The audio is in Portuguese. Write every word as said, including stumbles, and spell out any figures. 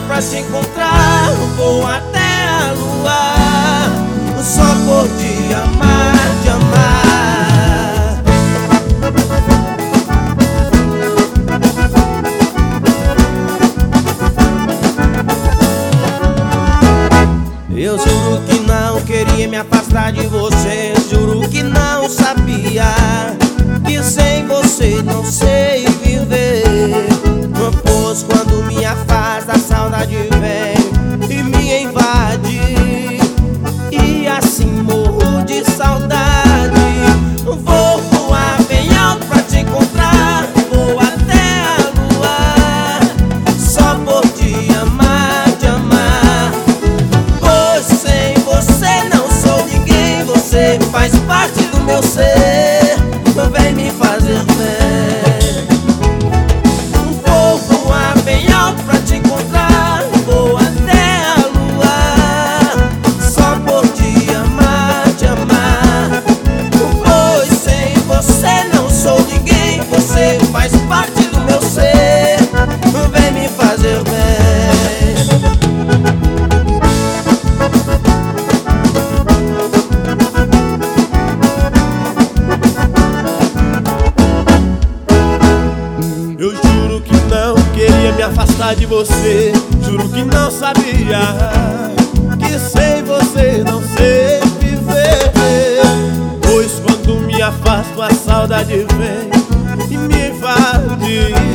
pra te encontrar, vou até a lua, só por te amar, te amar. Eu juro que não queria me afastar de você, juro que não sabia que sem você não sei viver. Pois quando me afasta a saudade vem e me invade, e assim morro de saudade. Vou voar bem alto pra te encontrar, vou até a lua, só por te amar, te amar. Pois sem você não sou ninguém, você faz parte do meu ser, vem me fazer bem. Vou voar bem alto pra te encontrar, vou até a lua, só por te amar, te amar. Pois sem você não sou ninguém, você faz parte do meu ser, vem me fazer bem. Eu juro que não queria me afastar de você, juro que não sabia que sem você não sei viver. Pois quando me afasto a saudade vem e me invade,